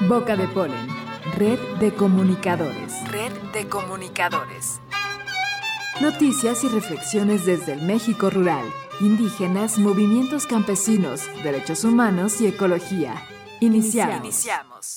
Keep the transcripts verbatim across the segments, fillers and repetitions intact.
Boca de Polen, red de comunicadores. Red de comunicadores. Noticias y reflexiones desde el México rural, indígenas, movimientos campesinos, derechos humanos y ecología. Iniciamos. Iniciamos.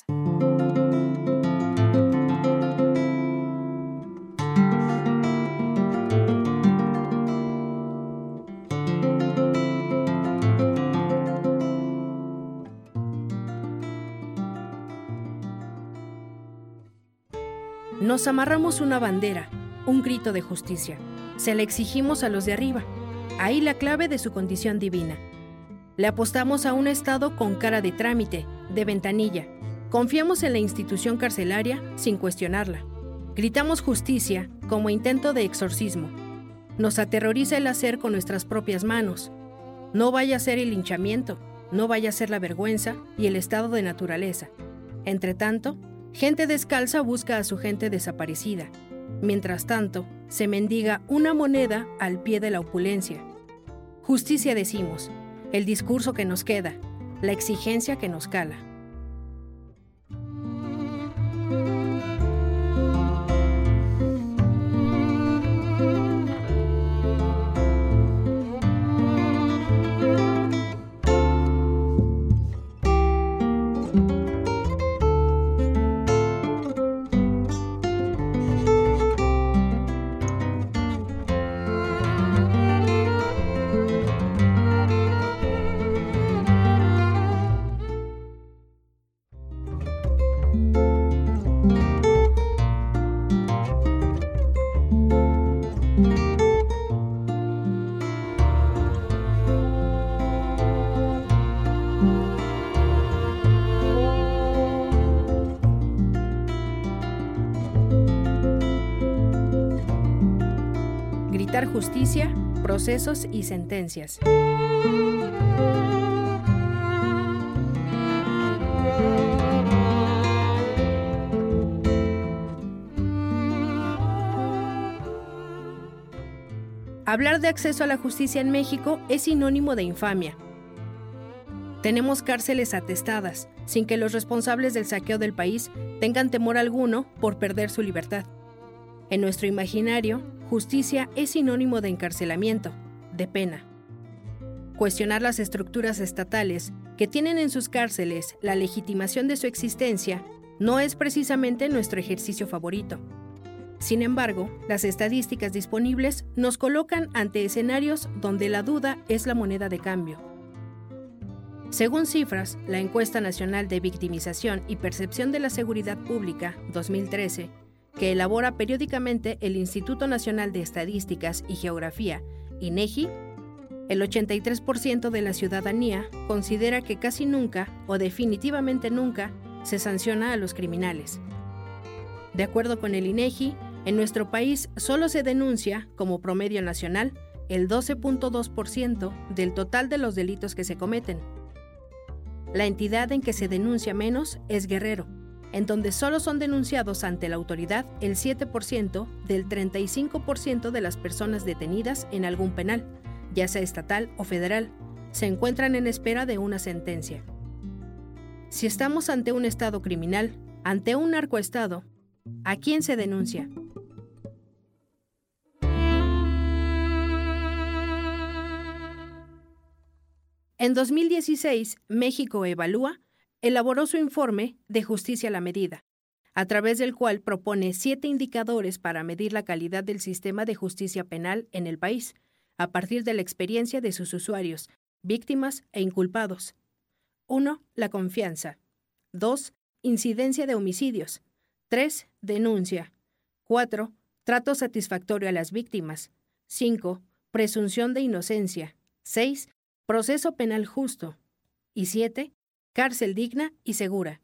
Nos amarramos una bandera, un grito de justicia. Se la exigimos a los de arriba. Ahí la clave de su condición divina. Le apostamos a un Estado con cara de trámite, de ventanilla. Confiamos en la institución carcelaria sin cuestionarla. Gritamos justicia como intento de exorcismo. Nos aterroriza el hacer con nuestras propias manos. No vaya a ser el linchamiento, no vaya a ser la vergüenza y el estado de naturaleza. Entre tanto, gente descalza busca a su gente desaparecida. Mientras tanto, se mendiga una moneda al pie de la opulencia. Justicia decimos, el discurso que nos queda, la exigencia que nos cala. Gritar justicia, procesos y sentencias. Hablar de acceso a la justicia en México es sinónimo de infamia. Tenemos cárceles atestadas, sin que los responsables del saqueo del país tengan temor alguno por perder su libertad. En nuestro imaginario, justicia es sinónimo de encarcelamiento, de pena. Cuestionar las estructuras estatales que tienen en sus cárceles la legitimación de su existencia no es precisamente nuestro ejercicio favorito. Sin embargo, las estadísticas disponibles nos colocan ante escenarios donde la duda es la moneda de cambio. Según cifras, la Encuesta Nacional de Victimización y Percepción de la Seguridad Pública dos mil trece, que elabora periódicamente el Instituto Nacional de Estadísticas y Geografía, INEGI, el ochenta y tres por ciento de la ciudadanía considera que casi nunca, o definitivamente nunca, se sanciona a los criminales. De acuerdo con el INEGI, en nuestro país solo se denuncia, como promedio nacional, el doce punto dos por ciento del total de los delitos que se cometen. La entidad en que se denuncia menos es Guerrero, en donde solo son denunciados ante la autoridad el siete por ciento del treinta y cinco por ciento de las personas detenidas en algún penal, ya sea estatal o federal, se encuentran en espera de una sentencia. Si estamos ante un estado criminal, ante un narcoestado, ¿a quién se denuncia? En dos mil dieciséis, México Evalúa elaboró su informe de Justicia a la Medida, a través del cual propone siete indicadores para medir la calidad del sistema de justicia penal en el país, a partir de la experiencia de sus usuarios, víctimas e inculpados. uno. La confianza. dos. Incidencia de homicidios. tres. Denuncia. cuatro. Trato satisfactorio a las víctimas. cinco. Presunción de inocencia. seis. Proceso penal justo. Y siete. Cárcel digna y segura.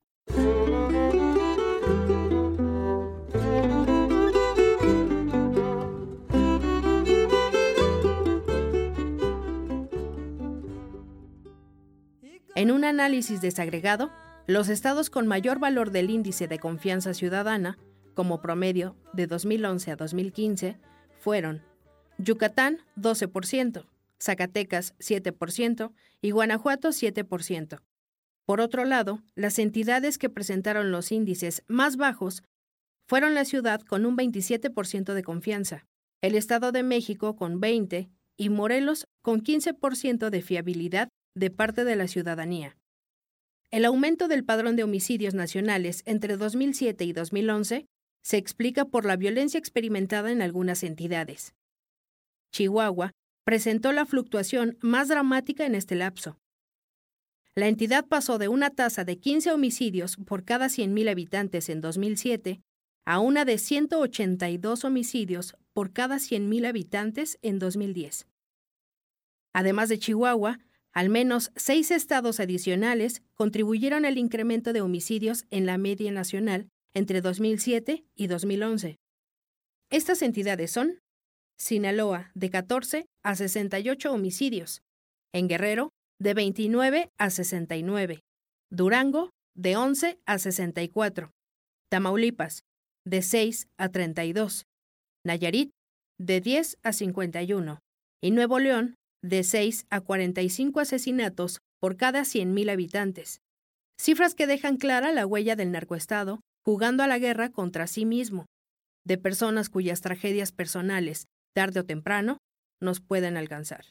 En un análisis desagregado, los estados con mayor valor del índice de confianza ciudadana, como promedio de dos mil once a dos mil quince, fueron Yucatán doce por ciento, Zacatecas siete por ciento y Guanajuato siete por ciento. Por otro lado, las entidades que presentaron los índices más bajos fueron la ciudad con un veintisiete por ciento de confianza, el Estado de México con veinte por ciento y Morelos con quince por ciento de fiabilidad de parte de la ciudadanía. El aumento del padrón de homicidios nacionales entre dos mil siete y dos mil once se explica por la violencia experimentada en algunas entidades. Chihuahua presentó la fluctuación más dramática en este lapso. La entidad pasó de una tasa de quince homicidios por cada cien mil habitantes en dos mil siete a una de ciento ochenta y dos homicidios por cada cien mil habitantes en dos mil diez. Además de Chihuahua, al menos seis estados adicionales contribuyeron al incremento de homicidios en la media nacional entre dos mil siete y dos mil once. Estas entidades son Sinaloa, de catorce a sesenta y ocho homicidios, en Guerrero, de veintinueve a sesenta y nueve, Durango, de once a sesenta y cuatro, Tamaulipas, de seis a treinta y dos, Nayarit, de diez a cincuenta y uno, y Nuevo León, de seis a cuarenta y cinco asesinatos por cada cien mil habitantes. Cifras que dejan clara la huella del narcoestado jugando a la guerra contra sí mismo, de personas cuyas tragedias personales, tarde o temprano, nos pueden alcanzar.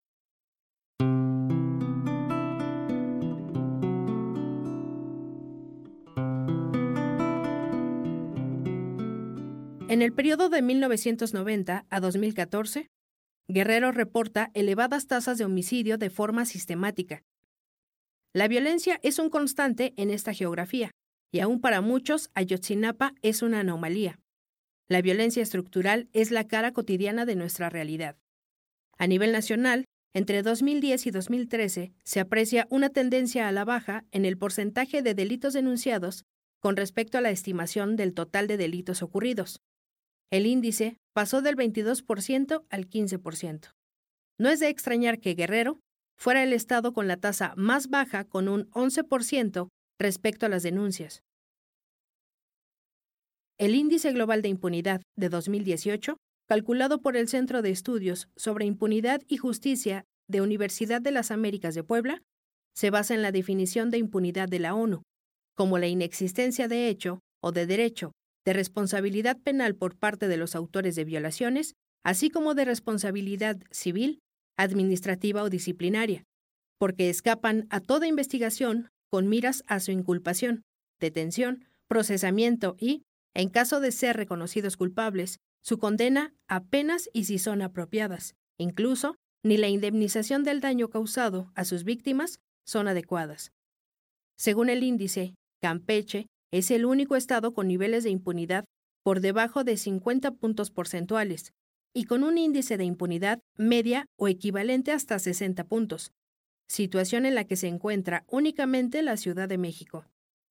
En el periodo de mil novecientos noventa a dos mil catorce, Guerrero reporta elevadas tasas de homicidio de forma sistemática. La violencia es un constante en esta geografía, y aún para muchos, Ayotzinapa es una anomalía. La violencia estructural es la cara cotidiana de nuestra realidad. A nivel nacional, entre dos mil diez y dos mil trece, se aprecia una tendencia a la baja en el porcentaje de delitos denunciados con respecto a la estimación del total de delitos ocurridos. El índice pasó del veintidós por ciento al quince por ciento. No es de extrañar que Guerrero fuera el estado con la tasa más baja, con un once por ciento respecto a las denuncias. El Índice Global de Impunidad de dos mil dieciocho, calculado por el Centro de Estudios sobre Impunidad y Justicia de Universidad de las Américas de Puebla, se basa en la definición de impunidad de la ONU, como la inexistencia de hecho o de derecho de responsabilidad penal por parte de los autores de violaciones, así como de responsabilidad civil, administrativa o disciplinaria, porque escapan a toda investigación con miras a su inculpación, detención, procesamiento y, en caso de ser reconocidos culpables, su condena a penas y si son apropiadas. Incluso, ni la indemnización del daño causado a sus víctimas son adecuadas. Según el índice, Campeche es el único estado con niveles de impunidad por debajo de cincuenta puntos porcentuales y con un índice de impunidad media o equivalente hasta sesenta puntos, situación en la que se encuentra únicamente la Ciudad de México.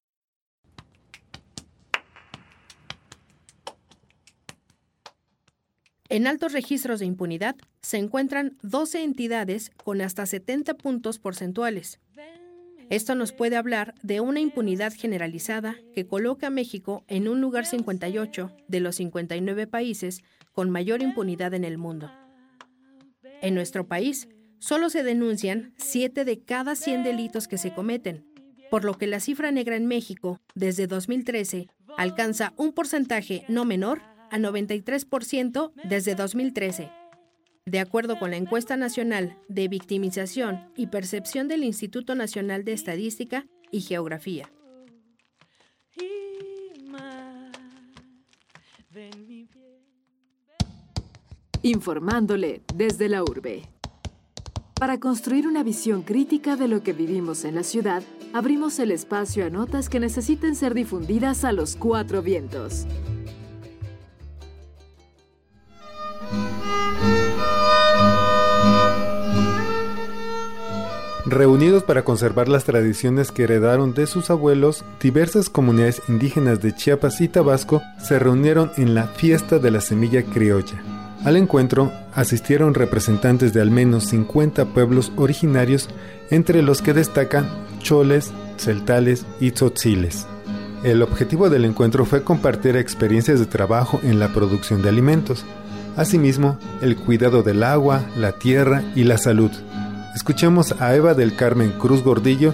En altos registros de impunidad se encuentran doce entidades con hasta setenta puntos porcentuales. Esto nos puede hablar de una impunidad generalizada que coloca a México en un lugar cincuenta y ocho de los cincuenta y nueve países con mayor impunidad en el mundo. En nuestro país, solo se denuncian siete de cada cien delitos que se cometen, por lo que la cifra negra en México, desde dos mil trece, alcanza un porcentaje no menor a noventa y tres por ciento desde dos mil trece. De acuerdo con la Encuesta Nacional de Victimización y Percepción del Instituto Nacional de Estadística y Geografía. Informándole desde la urbe. Para construir una visión crítica de lo que vivimos en la ciudad, abrimos el espacio a notas que necesiten ser difundidas a los cuatro vientos. Reunidos para conservar las tradiciones que heredaron de sus abuelos, diversas comunidades indígenas de Chiapas y Tabasco se reunieron en la Fiesta de la Semilla Criolla. Al encuentro asistieron representantes de al menos cincuenta pueblos originarios, entre los que destacan choles, celtales y tzotziles. El objetivo del encuentro fue compartir experiencias de trabajo en la producción de alimentos, asimismo el cuidado del agua, la tierra y la salud. Escuchemos a Eva del Carmen Cruz Gordillo,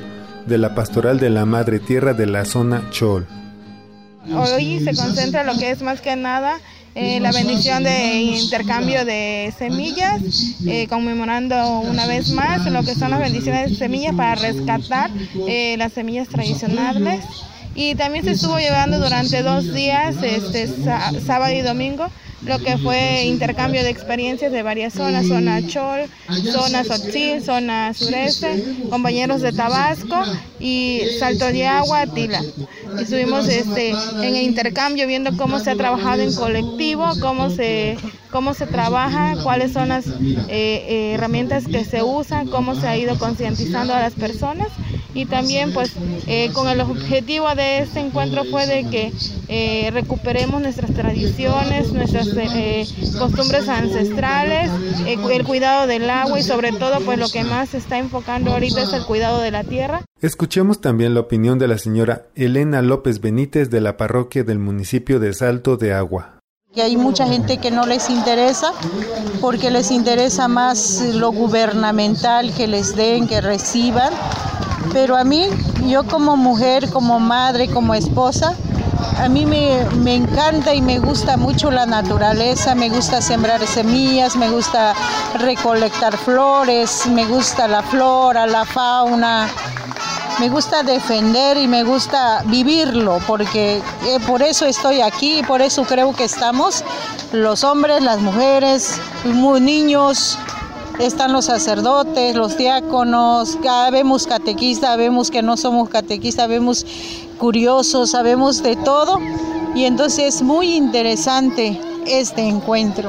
de la Pastoral de la Madre Tierra de la zona Chol. Hoy se concentra lo que es más que nada eh, la bendición de intercambio de semillas, eh, conmemorando una vez más lo que son las bendiciones de semillas para rescatar eh, las semillas tradicionales. Y también se estuvo llevando durante dos días, este, sábado y domingo, lo que fue intercambio de experiencias de varias zonas, zona Chol, zona Tzotzil, zona sureste, compañeros de Tabasco y Salto de Agua, Tila. Estuvimos este, en el intercambio viendo cómo se ha trabajado en colectivo, cómo se, cómo se trabaja, cuáles son las eh, eh, herramientas que se usan, cómo se ha ido concientizando a las personas. Y también pues eh, con el objetivo de este encuentro fue de que eh, recuperemos nuestras tradiciones, nuestras eh, costumbres ancestrales, eh, el cuidado del agua y sobre todo pues lo que más se está enfocando ahorita es el cuidado de la tierra. Escuchemos también la opinión de la señora Elena López Benítez de la parroquia del municipio de Salto de Agua. Y hay mucha gente que no les interesa porque les interesa más lo gubernamental, que les den, que reciban. Pero a mí, yo como mujer, como madre, como esposa, a mí me, me encanta y me gusta mucho la naturaleza, me gusta sembrar semillas, me gusta recolectar flores, me gusta la flora, la fauna, me gusta defender y me gusta vivirlo, porque eh, por eso estoy aquí, por eso creo que estamos los hombres, las mujeres, los niños. Están los sacerdotes, los diáconos, vemos catequistas, vemos que no somos catequistas, vemos curiosos, sabemos de todo y entonces es muy interesante este encuentro.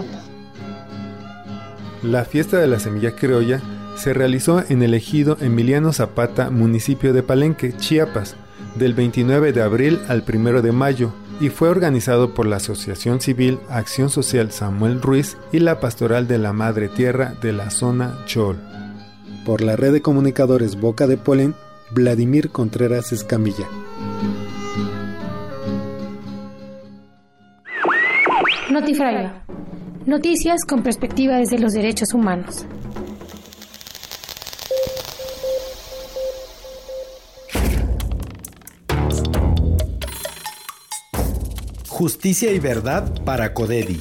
La fiesta de la semilla criolla se realizó en el ejido Emiliano Zapata, municipio de Palenque, Chiapas, del veintinueve de abril al primero de mayo, y fue organizado por la Asociación Civil Acción Social Samuel Ruiz y la Pastoral de la Madre Tierra de la zona Chol. Por la red de comunicadores Boca de Polen, Vladimir Contreras Escamilla. Notifragua. Noticias con perspectiva desde los derechos humanos. Justicia y verdad para Codedi.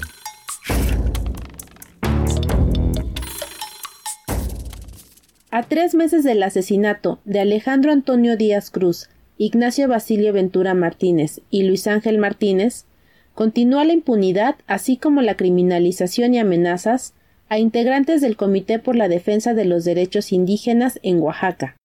A tres meses del asesinato de Alejandro Antonio Díaz Cruz, Ignacio Basilio Ventura Martínez y Luis Ángel Martínez, continúa la impunidad, así como la criminalización y amenazas a integrantes del Comité por la Defensa de los Derechos Indígenas en Oaxaca.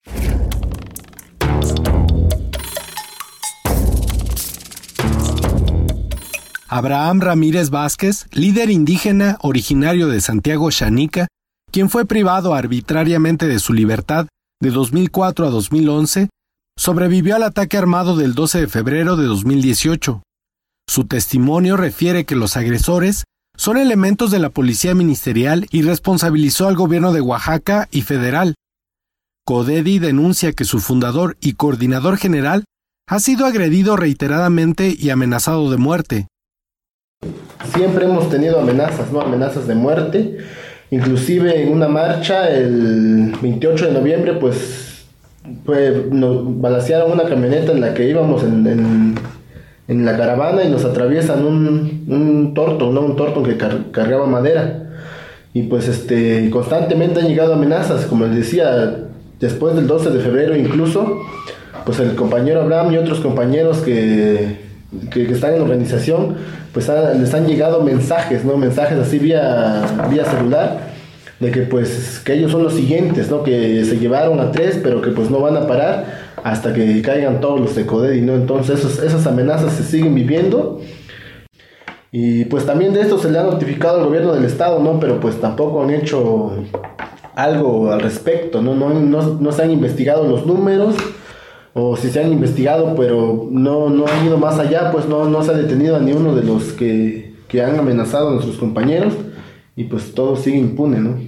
Abraham Ramírez Vázquez, líder indígena originario de Santiago Xanica, quien fue privado arbitrariamente de su libertad de dos mil cuatro a dos mil once, sobrevivió al ataque armado del doce de febrero de dos mil dieciocho. Su testimonio refiere que los agresores son elementos de la policía ministerial y responsabilizó al gobierno de Oaxaca y federal. Codedi denuncia que su fundador y coordinador general ha sido agredido reiteradamente y amenazado de muerte. Siempre hemos tenido amenazas, ¿no? Amenazas de muerte. Inclusive en una marcha el veintiocho de noviembre, pues, pues nos balacearon una camioneta en la que íbamos en, en, en la caravana y nos atraviesan un, un torto, ¿no? Un torto que car- cargaba madera. Y pues este, constantemente han llegado amenazas, como les decía, después del doce de febrero incluso, pues el compañero Abraham y otros compañeros que... Que, que están en la organización, pues ha, les han llegado mensajes, ¿no? Mensajes así vía, vía celular, de que pues que ellos son los siguientes, ¿no? Que se llevaron a tres, pero que pues no van a parar hasta que caigan todos los de Codedi, ¿no? Entonces esos, esas amenazas se siguen viviendo. Y pues también de esto se le ha notificado al gobierno del estado, ¿no? Pero pues tampoco han hecho algo al respecto, ¿no? No, no, no se han investigado los números, o si se han investigado, pero no, no han ido más allá, pues no, no se ha detenido a ni uno de los que, que han amenazado a nuestros compañeros, y pues todo sigue impune, ¿no?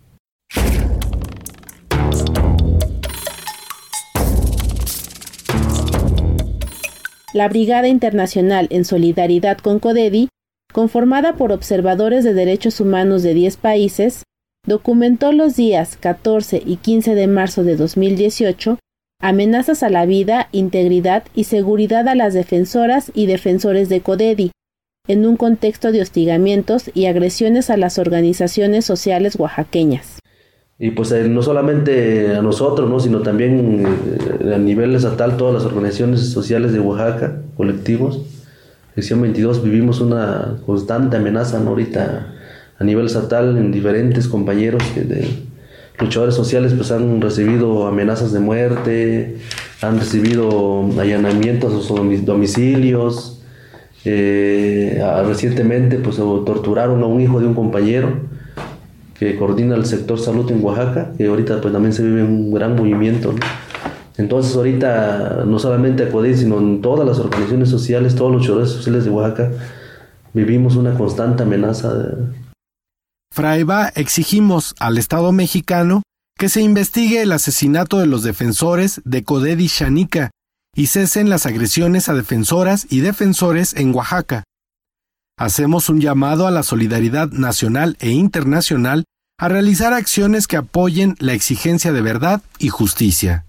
La Brigada Internacional en Solidaridad con Codedi, conformada por observadores de derechos humanos de diez países, documentó los días catorce y quince de marzo de dos mil dieciocho amenazas a la vida, integridad y seguridad a las defensoras y defensores de CODEDI, en un contexto de hostigamientos y agresiones a las organizaciones sociales oaxaqueñas. Y pues eh, no solamente a nosotros, ¿no? sino también eh, a nivel estatal, todas las organizaciones sociales de Oaxaca, colectivos, sección veintidós, vivimos una constante amenaza, ¿no? Ahorita a nivel estatal, en diferentes compañeros que de luchadores sociales pues han recibido amenazas de muerte, han recibido allanamientos a sus domicilios. Eh, recientemente pues torturaron a un hijo de un compañero que coordina el sector salud en Oaxaca, que ahorita pues también se vive un gran movimiento, ¿no? Entonces ahorita no solamente a CODEDI, sino en todas las organizaciones sociales, todos los luchadores sociales de Oaxaca, vivimos una constante amenaza. De... Fraiba, exigimos al Estado mexicano que se investigue el asesinato de los defensores de CODEDI Xanica y cesen las agresiones a defensoras y defensores en Oaxaca. Hacemos un llamado a la solidaridad nacional e internacional a realizar acciones que apoyen la exigencia de verdad y justicia.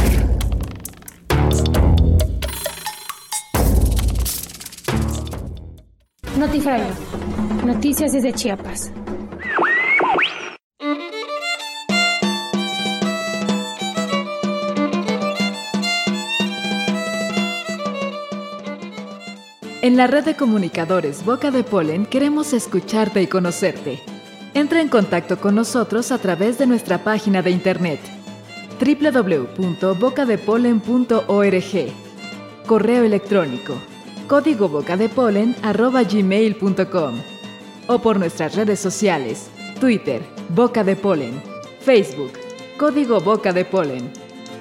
Notifrayo. Noticias desde Chiapas. En la red de comunicadores Boca de Polen queremos escucharte y conocerte. Entra en contacto con nosotros a través de nuestra página de internet doble u doble u doble u punto boca de polen punto org, correo electrónico código bocadepolen arroba gmail punto com o por nuestras redes sociales, Twitter, Boca de Polen, Facebook, Código Boca de Polen.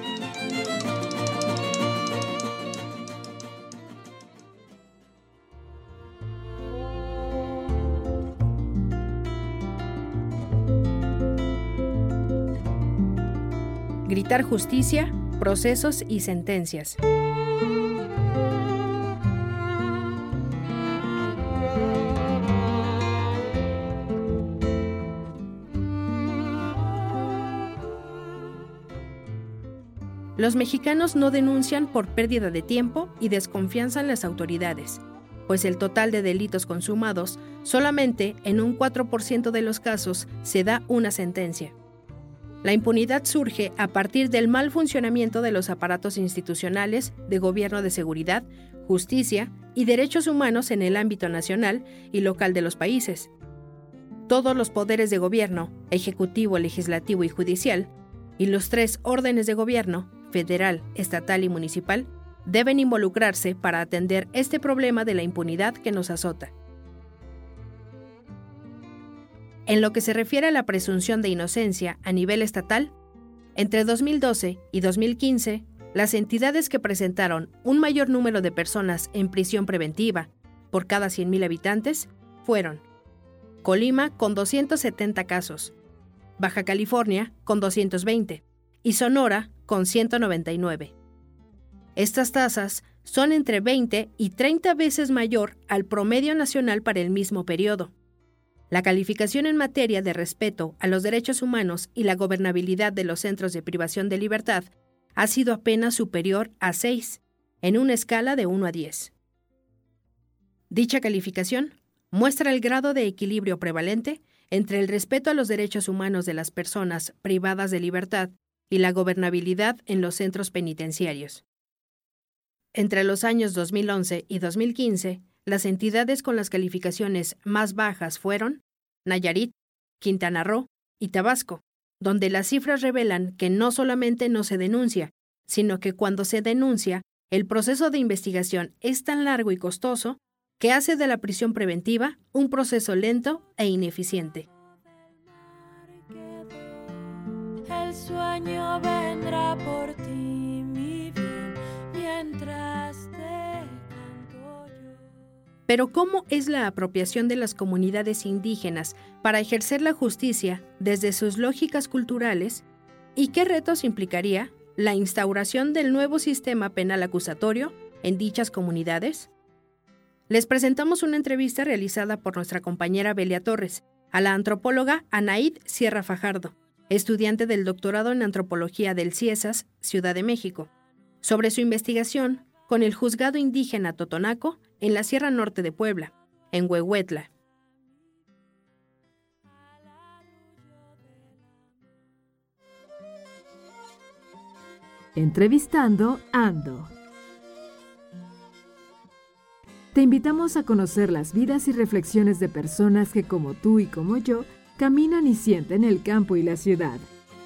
Gritar justicia, procesos y sentencias. Los mexicanos no denuncian por pérdida de tiempo y desconfianza en las autoridades, pues el total de delitos consumados, solamente en un cuatro por ciento de los casos se da una sentencia. La impunidad surge a partir del mal funcionamiento de los aparatos institucionales de gobierno de seguridad, justicia y derechos humanos en el ámbito nacional y local de los países. Todos los poderes de gobierno, ejecutivo, legislativo y judicial, y los tres órdenes de gobierno, federal, estatal y municipal, deben involucrarse para atender este problema de la impunidad que nos azota. En lo que se refiere a la presunción de inocencia a nivel estatal, entre dos mil doce y dos mil quince, las entidades que presentaron un mayor número de personas en prisión preventiva por cada cien mil habitantes fueron Colima con doscientos setenta casos, Baja California con doscientos veinte y Sonora con ciento noventa y nueve. Estas tasas son entre veinte y treinta veces mayor al promedio nacional para el mismo periodo. La calificación en materia de respeto a los derechos humanos y la gobernabilidad de los centros de privación de libertad ha sido apenas superior a seis, en una escala de uno a diez. Dicha calificación muestra el grado de equilibrio prevalente entre el respeto a los derechos humanos de las personas privadas de libertad y la gobernabilidad en los centros penitenciarios. Entre los años dos mil once y dos mil quince, las entidades con las calificaciones más bajas fueron Nayarit, Quintana Roo y Tabasco, donde las cifras revelan que no solamente no se denuncia, sino que cuando se denuncia, el proceso de investigación es tan largo y costoso que hace de la prisión preventiva un proceso lento e ineficiente. El sueño vendrá por ti, mi bien, mientras te canto yo. Pero ¿cómo es la apropiación de las comunidades indígenas para ejercer la justicia desde sus lógicas culturales? ¿Y qué retos implicaría la instauración del nuevo sistema penal acusatorio en dichas comunidades? Les presentamos una entrevista realizada por nuestra compañera Belia Torres a la antropóloga Anaid Sierra Fajardo, estudiante del doctorado en antropología del CIESAS, Ciudad de México, sobre su investigación con el juzgado indígena Totonaco en la Sierra Norte de Puebla, en Huehuetla. Entrevistando Ando. Te invitamos a conocer las vidas y reflexiones de personas que, como tú y como yo, caminan y sienten el campo y la ciudad.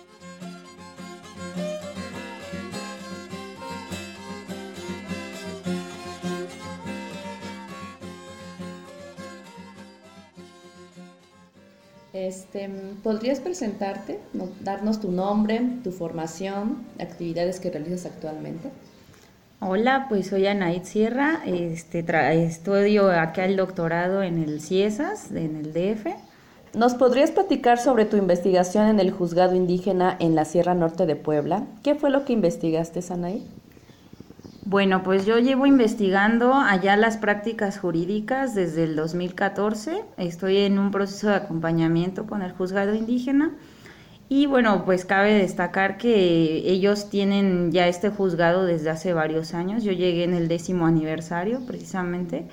Este, ¿podrías presentarte, no, darnos tu nombre, tu formación, actividades que realizas actualmente? Hola, pues soy Anaid Sierra, este, tra- estudio acá el doctorado en el CIESAS, en el D F. ¿Nos podrías platicar sobre tu investigación en el juzgado indígena en la Sierra Norte de Puebla? ¿Qué fue lo que investigaste, Anaid? Bueno, pues yo llevo investigando allá las prácticas jurídicas desde el dos mil catorce. Estoy en un proceso de acompañamiento con el juzgado indígena. Y bueno, pues cabe destacar que ellos tienen ya este juzgado desde hace varios años. Yo llegué en el décimo aniversario precisamente.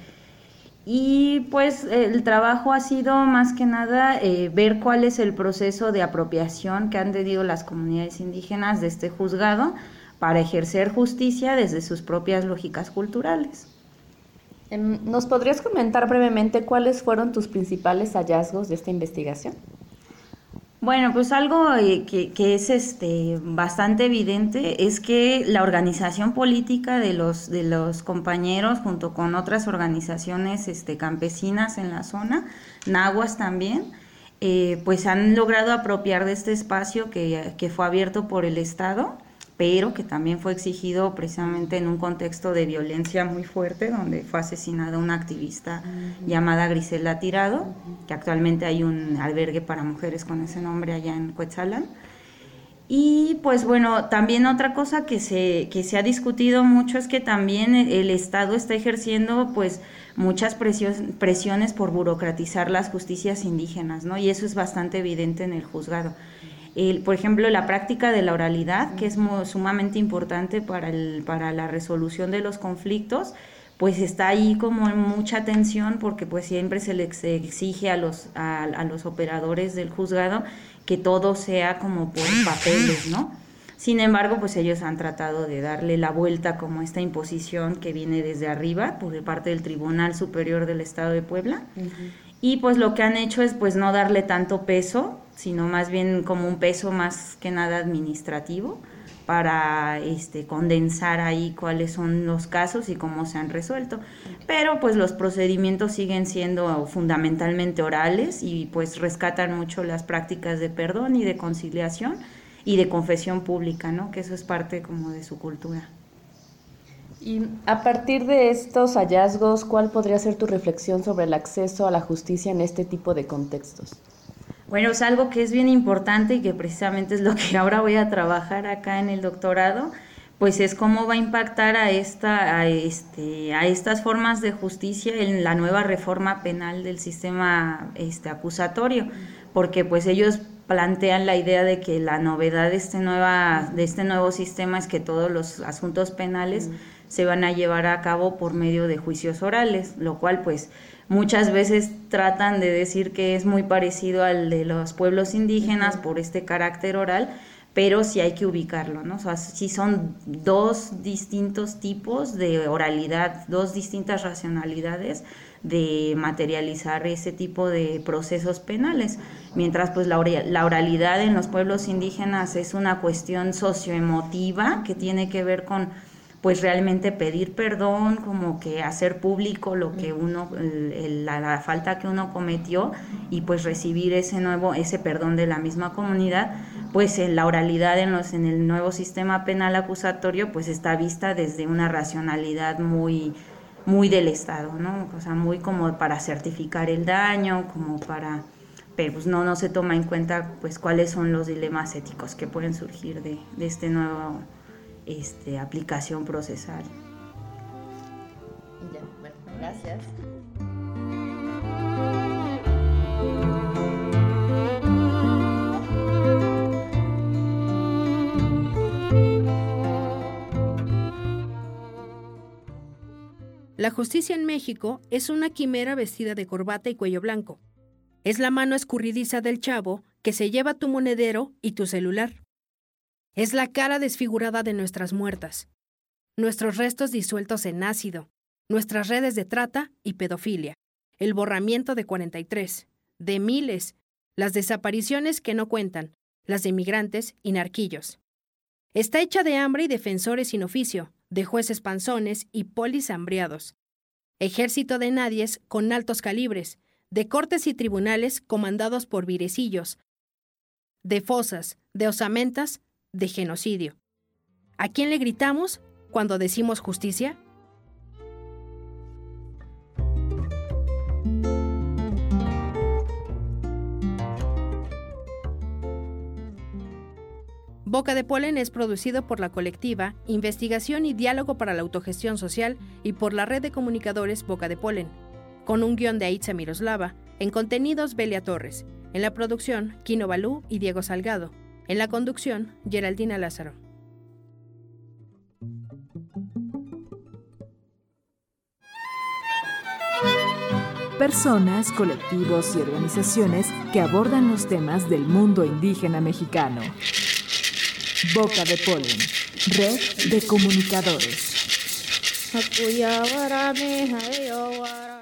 Y pues el trabajo ha sido más que nada eh, ver cuál es el proceso de apropiación que han tenido las comunidades indígenas de este juzgado para ejercer justicia desde sus propias lógicas culturales. ¿Nos podrías comentar brevemente cuáles fueron tus principales hallazgos de esta investigación? Bueno, pues algo eh, que, que es este, bastante evidente es que la organización política de los, de los compañeros junto con otras organizaciones este, campesinas en la zona, nahuas también, eh, pues han logrado apropiar de este espacio que, que fue abierto por el Estado, pero que también fue exigido precisamente en un contexto de violencia muy fuerte, donde fue asesinada una activista uh-huh. llamada Griselda Tirado, uh-huh. que actualmente hay un albergue para mujeres con ese nombre allá en Cuetzalan. Y pues bueno, también otra cosa que se, que se ha discutido mucho es que también el, el Estado está ejerciendo pues muchas presiones, presiones por burocratizar las justicias indígenas, ¿no? Y eso es bastante evidente en el juzgado. El, por ejemplo, la práctica de la oralidad, que es muy, sumamente importante para, el, para la resolución de los conflictos, pues está ahí como en mucha tensión porque pues siempre se les exige a los, a, a los operadores del juzgado que todo sea como por papeles, ¿no? Sin embargo, pues ellos han tratado de darle la vuelta como esta imposición que viene desde arriba por parte del Tribunal Superior del Estado de Puebla. Uh-huh. Y pues lo que han hecho es pues no darle tanto peso, sino más bien como un peso más que nada administrativo para este, condensar ahí cuáles son los casos y cómo se han resuelto. Pero pues los procedimientos siguen siendo fundamentalmente orales y pues rescatan mucho las prácticas de perdón y de conciliación y de confesión pública, ¿no? Que eso es parte como de su cultura. Y a partir de estos hallazgos, ¿cuál podría ser tu reflexión sobre el acceso a la justicia en este tipo de contextos? Bueno, es algo que es bien importante y que precisamente es lo que ahora voy a trabajar acá en el doctorado, pues es cómo va a impactar a esta, a este, a estas formas de justicia en la nueva reforma penal del sistema este, acusatorio, porque pues ellos plantean la idea de que la novedad de este, nueva, de este nuevo sistema es que todos los asuntos penales uh-huh. se van a llevar a cabo por medio de juicios orales, lo cual pues muchas veces tratan de decir que es muy parecido al de los pueblos indígenas uh-huh. por este carácter oral, pero sí hay que ubicarlo, ¿no? O sea, sí son dos distintos tipos de oralidad, dos distintas racionalidades de materializar ese tipo de procesos penales, mientras pues la, or- la oralidad en los pueblos indígenas es una cuestión socioemotiva que tiene que ver con pues realmente pedir perdón, como que hacer público lo que uno, el, el, la, la falta que uno cometió y pues recibir ese nuevo, ese perdón de la misma comunidad, pues en la oralidad en los, en el nuevo sistema penal acusatorio pues está vista desde una racionalidad muy, muy del Estado, ¿no? O sea, muy como para certificar el daño, como para, pero pues no, no se toma en cuenta pues cuáles son los dilemas éticos que pueden surgir de, de este nuevo Este, aplicación procesal. Ya, bueno, gracias. La justicia en México es una quimera vestida de corbata y cuello blanco. Es la mano escurridiza del chavo que se lleva tu monedero y tu celular. Es la cara desfigurada de nuestras muertas, nuestros restos disueltos en ácido, nuestras redes de trata y pedofilia, el borramiento de cuarenta y tres, de miles, las desapariciones que no cuentan, las de migrantes y narquillos. Está hecha de hambre y defensores sin oficio, de jueces panzones y polis hambriados, ejército de nadies con altos calibres, de cortes y tribunales comandados por virecillos, de fosas, de osamentas, de genocidio. ¿A quién le gritamos cuando decimos justicia? Boca de Polen es producido por la colectiva Investigación y Diálogo para la Autogestión Social y por la red de comunicadores Boca de Polen, con un guión de Aitza Miroslava, en contenidos Belia Torres, en la producción Kino Balú y Diego Salgado, en la conducción Geraldina Lázaro. Personas, colectivos y organizaciones que abordan los temas del mundo indígena mexicano. Boca de Polen, red de comunicadores.